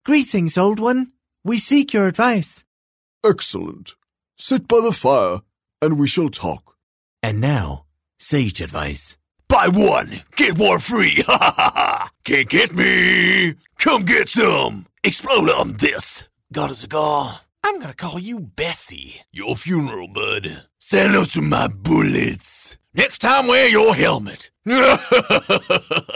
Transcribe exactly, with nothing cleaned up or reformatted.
Greetings, old one. We seek your advice. Excellent. Sit by the fire, and we shall talk. And now, sage advice. Buy one, get one free. Ha ha ha ha. Can't get me. Come get some. Explode on this. Got a cigar? I'm gonna call you Bessie. Your funeral, bud. Say hello to my bullets. Next time, wear your helmet.